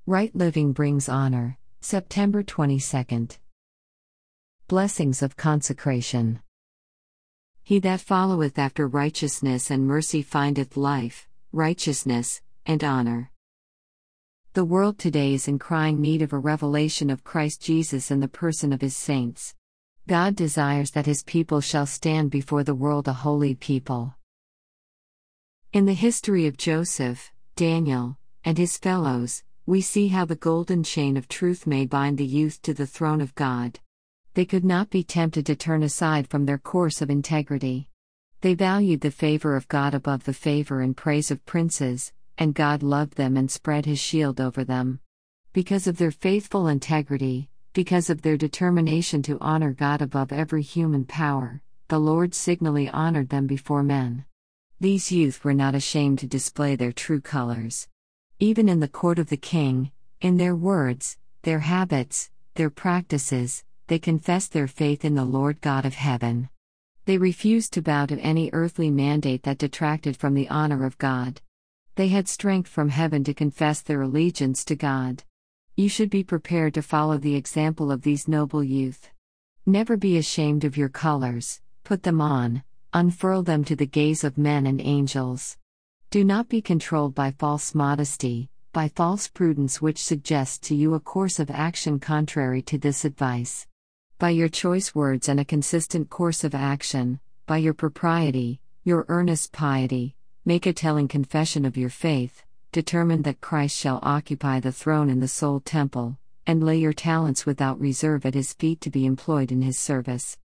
Right living brings honor. September 22nd. Blessings of consecration. He that followeth after righteousness and mercy findeth life, righteousness, and honor. The world today is in crying need of a revelation of Christ Jesus in the person of his saints. God desires that his people shall stand before the world a holy people. In the history of Joseph, Daniel, and his fellows, we see how the golden chain of truth may bind the youth to the throne of God. They could not be tempted to turn aside from their course of integrity. They valued the favor of God above the favor and praise of princes, and God loved them and spread his shield over them. Because of their faithful integrity, because of their determination to honor God above every human power, the Lord signally honored them before men. These youth were not ashamed to display their true colors. Even in the court of the king, in their words, their habits, their practices, they confessed their faith in the Lord God of heaven. They refused to bow to any earthly mandate that detracted from the honor of God. They had strength from heaven to confess their allegiance to God. You should be prepared to follow the example of these noble youth. Never be ashamed of your colors, put them on, unfurl them to the gaze of men and angels. Do not be controlled by false modesty, by false prudence which suggests to you a course of action contrary to this advice. By your choice words and a consistent course of action, by your propriety, your earnest piety, make a telling confession of your faith, determined that Christ shall occupy the throne in the soul temple, and lay your talents without reserve at his feet to be employed in his service.